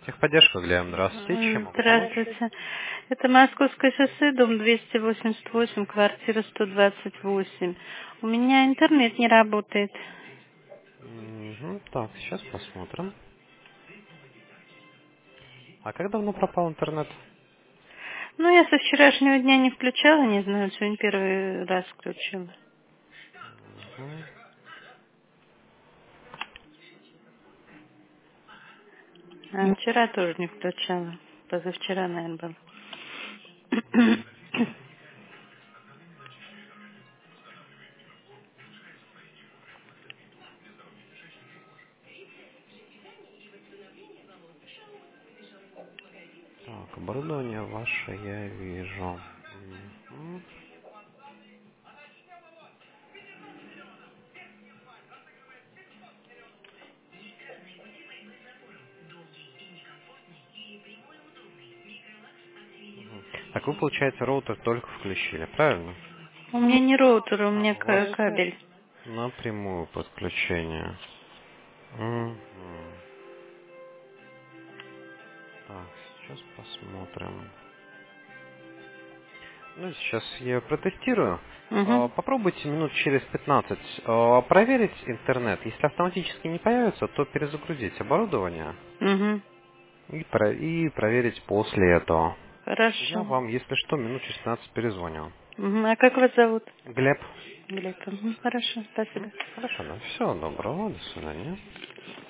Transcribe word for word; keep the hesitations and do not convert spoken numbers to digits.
Техподдержка, Глеб, здравствуйте. Чем М, могу помочь? Здравствуйте. Это Московское шоссе, дом двести восемьдесят восемь, квартира сто двадцать восемь. У меня интернет не работает. Мгм, так, сейчас посмотрим. А как давно пропал интернет? Ну, я со вчерашнего дня не включала, не знаю, сегодня первый раз включила. Мгм. А вчера тоже не включала. Позавчера, наверное, был. Так, оборудование ваше я вижу. Мгм. Так вы, получается, роутер только включили, правильно? У меня не роутер, у А, меня у вас ка- кабель. напрямую подключение. Мгм. Так, сейчас посмотрим. Ну, сейчас я протестирую. Угу. А, Попробуйте минут через пятнадцать а, проверить интернет. Если автоматически не появится, то перезагрузить оборудование Угу. и, про- и проверить после этого. Я Хорошо. вам, если что, минут через пятнадцать перезвоню. Мгм. А как вас зовут? Глеб. Глеб. Мгм. Хорошо, М? спасибо. Хорошо, да. Всего доброго. До свидания.